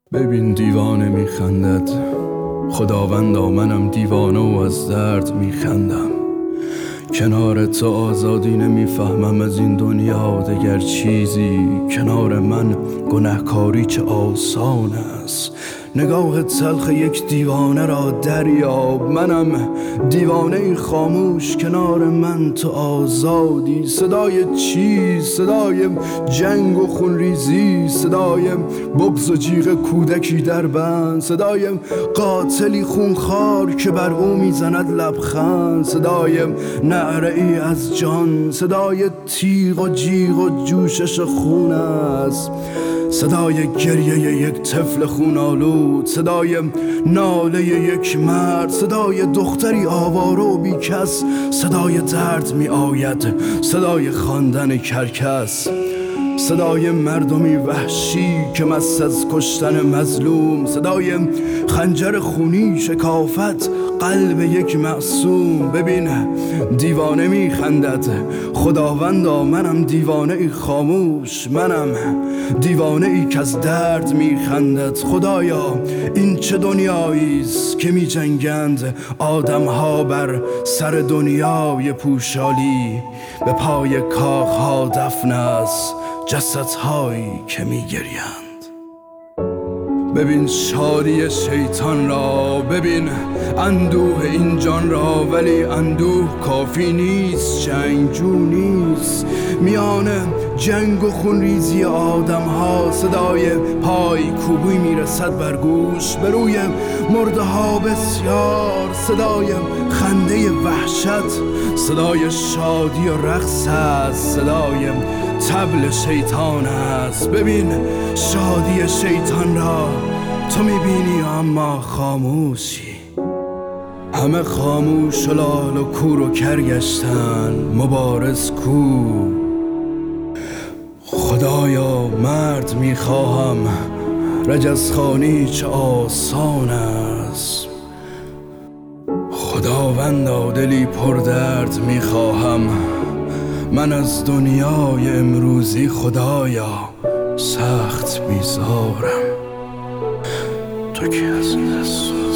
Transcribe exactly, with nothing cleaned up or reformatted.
ببین دیوانه میخندد، خداوندا منم دیوانه و از درد میخندم. کنار تو آزادی نمیفهمم از این دنیا دگر چیزی. کنار من گنهکاری چه آسان است. نگاه تلخ یک دیوانه را دریاب. منم دیوانه خاموش، کنار من تو آزادی. صدای چیز؟ صدای جنگ و خونریزی، صدای بغض و جیغ کودکی در بند، صدای قاتلی خونخوار که بر او میزند لبخند، صدای نعره ای از جان، صدای تیغ و جیغ و جوشش خون است، صدای گریه یک طفل خونالود، صدای ناله یک مرد، صدای دختری آواره و بیکس، صدای درد می آید، صدای خواندن کرکس، صدای مردمی وحشی که مست از کشتن مظلوم، صدای خنجر خونی شکافت قلب یک معصوم. ببین دیوانه می خندد، خداوندا منم دیوانه ای خاموش، منم دیوانه ای که از درد می خندد. خدایا این چه دنیاییست که می جنگند آدم ها بر سر دنیای پوشالی. به پای کاخ ها دفن است جسدهایی که می گریند. ببین شادی شیطان را، ببین اندوه این جان را، ولی اندوه کافی نیست، جنگجو نیست. میان جنگ و خونریزی آدم ها صدای پای کوبی میرسد بر گوش، به روی مرده ها بسیار، صدای خنده وحشت، صدای شادی و رقص است، صدای طبل شیطان است. ببین شادی شیطان را تو میبینی اما خاموشی. همه خاموش و لال و کور و کر گشتن، مبارز کو؟ خدایا مرد میخواهم، رجزخانی چه آسان است. خداوندا دلی پر درد میخواهم، من از دنیای امروزی خدایا سخت بیزارم. تو که از این